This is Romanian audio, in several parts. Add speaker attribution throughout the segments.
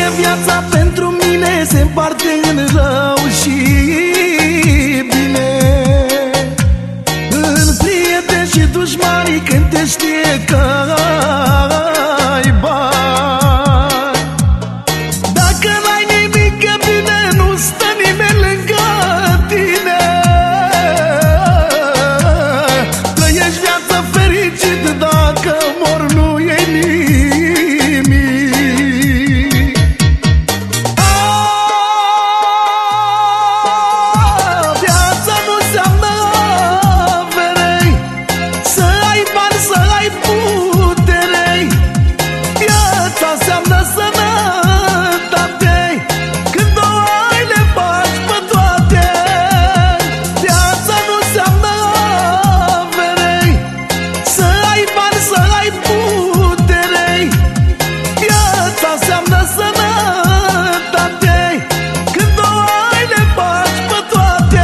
Speaker 1: viața pentru mine se împarte în rău și bine, în prieteni și dușmani, când te știe că ai bani. Dacă n-ai nimic, e bine, nu stă nimeni lângă tine. Trăiești viața fericit, dacă mor nu e nimic. Viața nu înseamnă averei, să ai bani, să ai putere. Viața înseamnă sănătate, când o ai le faci pe toate. Viața nu înseamnă averei, să ai bani, să ai putere. Viața înseamnă sănătate, când o ai le faci pe toate.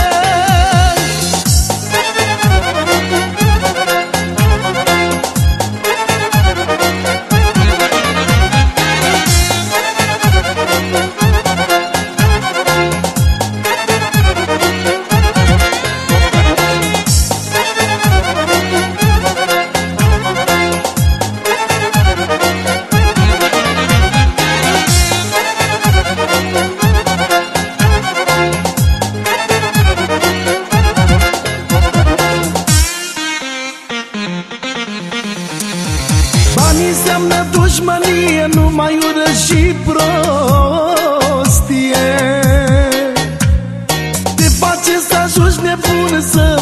Speaker 1: Banii înseamnă dușmănie, numai ură și prostie. Te face să ajungi nebun, să